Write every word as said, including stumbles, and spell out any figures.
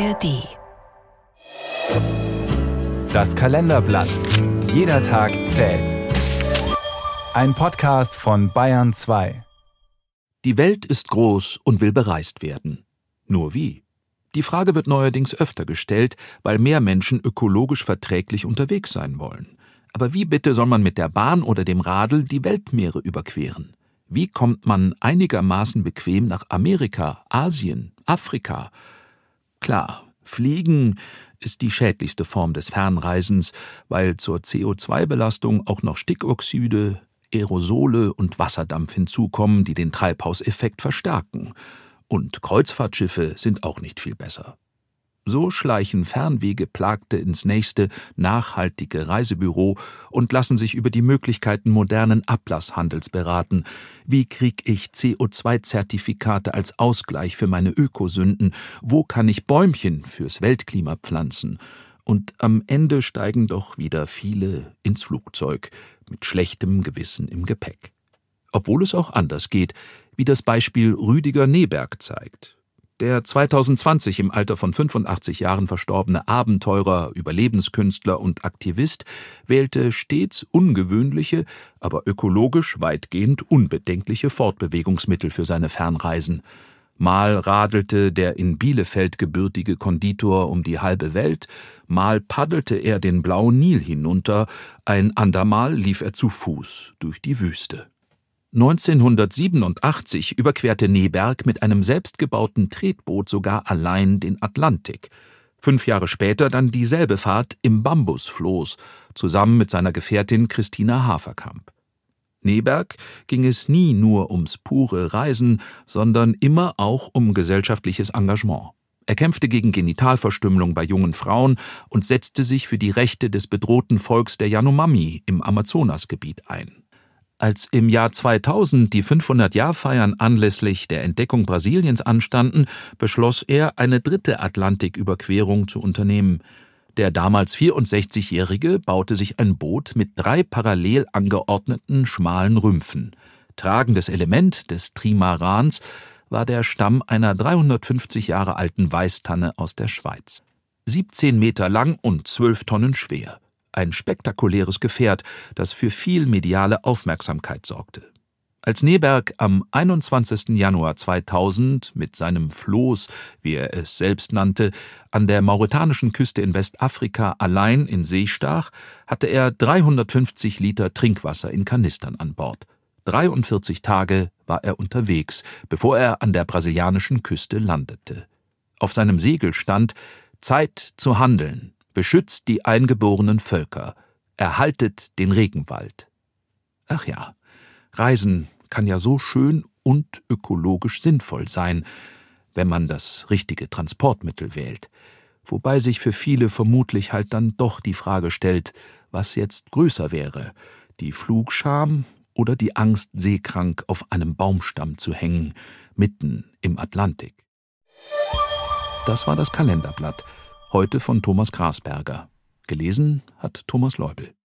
R D. Das Kalenderblatt. Jeder Tag zählt. Ein Podcast von Bayern zwei. Die Welt ist groß und will bereist werden. Nur wie? Die Frage wird neuerdings öfter gestellt, weil mehr Menschen ökologisch verträglich unterwegs sein wollen. Aber wie bitte soll man mit der Bahn oder dem Radl die Weltmeere überqueren? Wie kommt man einigermaßen bequem nach Amerika, Asien, Afrika? Klar, Fliegen ist die schädlichste Form des Fernreisens, weil zur C O zwei Belastung auch noch Stickoxide, Aerosole und Wasserdampf hinzukommen, die den Treibhauseffekt verstärken. Und Kreuzfahrtschiffe sind auch nicht viel besser. So schleichen Fernwehgeplagte ins nächste nachhaltige Reisebüro und lassen sich über die Möglichkeiten modernen Ablasshandels beraten. Wie krieg ich C O zwei Zertifikate als Ausgleich für meine Ökosünden? Wo kann ich Bäumchen fürs Weltklima pflanzen? Und am Ende steigen doch wieder viele ins Flugzeug mit schlechtem Gewissen im Gepäck. Obwohl es auch anders geht, wie das Beispiel Rüdiger Neberg zeigt. Der zweitausendzwanzig im Alter von fünfundachtzig Jahren verstorbene Abenteurer, Überlebenskünstler und Aktivist wählte stets ungewöhnliche, aber ökologisch weitgehend unbedenkliche Fortbewegungsmittel für seine Fernreisen. Mal radelte der in Bielefeld gebürtige Konditor um die halbe Welt, mal paddelte er den blauen Nil hinunter, ein andermal lief er zu Fuß durch die Wüste. neunzehnhundertsiebenundachtzig überquerte Neberg mit einem selbstgebauten Tretboot sogar allein den Atlantik. Fünf Jahre später dann dieselbe Fahrt im Bambusfloß, zusammen mit seiner Gefährtin Christina Haferkamp. Neberg ging es nie nur ums pure Reisen, sondern immer auch um gesellschaftliches Engagement. Er kämpfte gegen Genitalverstümmelung bei jungen Frauen und setzte sich für die Rechte des bedrohten Volks der Yanomami im Amazonasgebiet ein. Als im Jahr zweitausend die fünfhundert-Jahr-Feiern anlässlich der Entdeckung Brasiliens anstanden, beschloss er, eine dritte Atlantiküberquerung zu unternehmen. Der damals vierundsechzigjährige baute sich ein Boot mit drei parallel angeordneten schmalen Rümpfen. Tragendes Element des Trimarans war der Stamm einer dreihundertfünfzig Jahre alten Weißtanne aus der Schweiz. siebzehn Meter lang und zwölf Tonnen schwer. Ein spektakuläres Gefährt, das für viel mediale Aufmerksamkeit sorgte. Als Neberg am einundzwanzigsten Januar zweitausend mit seinem Floß, wie er es selbst nannte, an der mauretanischen Küste in Westafrika allein in See stach, hatte er dreihundertfünfzig Liter Trinkwasser in Kanistern an Bord. dreiundvierzig Tage war er unterwegs, bevor er an der brasilianischen Küste landete. Auf seinem Segel stand: Zeit zu handeln, beschützt die eingeborenen Völker, erhaltet den Regenwald. Ach ja, Reisen kann ja so schön und ökologisch sinnvoll sein, wenn man das richtige Transportmittel wählt. Wobei sich für viele vermutlich halt dann doch die Frage stellt, was jetzt größer wäre, die Flugscham oder die Angst, seekrank auf einem Baumstamm zu hängen, mitten im Atlantik. Das war das Kalenderblatt, heute von Thomas Grasberger. Gelesen hat Thomas Leubel.